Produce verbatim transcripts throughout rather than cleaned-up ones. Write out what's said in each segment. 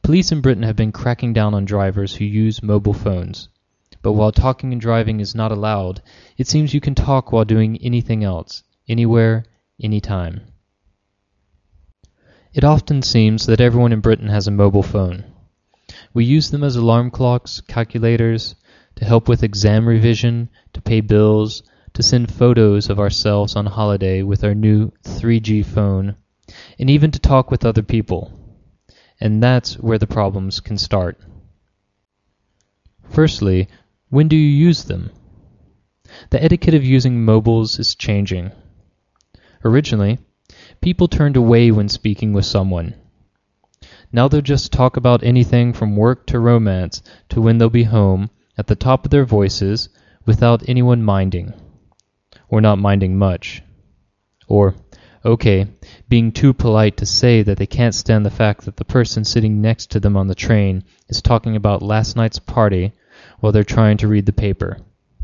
Police in Britain have been cracking down on drivers who use mobile phones. But while talking and driving is not allowed, it seems you can talk while doing anything else, anywhere, anytime. It often seems that everyone in Britain has a mobile phone. We use them as alarm clocks, calculators, to help with exam revision, to pay bills, to send photos of ourselves on holiday with our new three G phone, and even to talk with other people. And that's where the problems can start. Firstly, when do you use them? The etiquette of using mobiles is changing. Originally, people turned away when speaking with someone. Now they'll just talk about anything from work to romance to when they'll be home at the top of their voices without anyone minding. Or not minding much. Or, okay, being too polite to say that they can't stand the fact that the person sitting next to them on the train is talking about last night's party while they're trying to read the paper.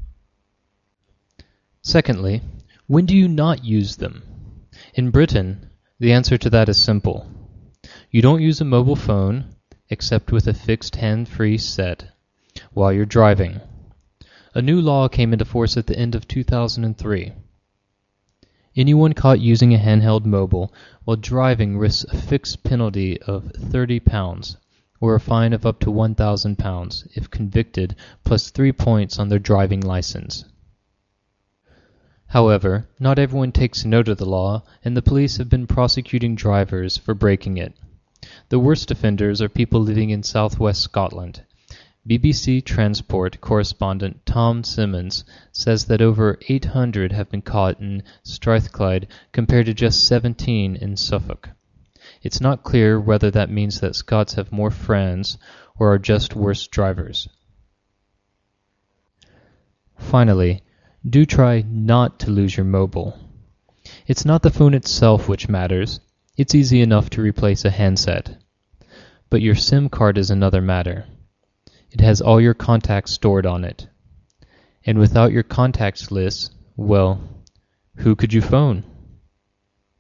Secondly, when do you not use them? In Britain, the answer to that is simple. You don't use a mobile phone, except with a fixed hand-free set, while you're driving. A new law came into force at the end of two thousand three. Anyone caught using a handheld mobile while driving risks a fixed penalty of thirty pounds, or a fine of up to one thousand pounds if convicted, plus three points on their driving license. However, not everyone takes note of the law, and the police have been prosecuting drivers for breaking it. The worst offenders are people living in southwest Scotland. B B C Transport correspondent Tom Simmons says that over eight hundred have been caught in Strathclyde compared to just seventeen in Suffolk. It's not clear whether that means that Scots have more friends or are just worse drivers. Finally, do try not to lose your mobile. It's not the phone itself which matters. It's easy enough to replace a handset. But your SIM card is another matter. It has all your contacts stored on it. And without your contacts list, well, who could you phone?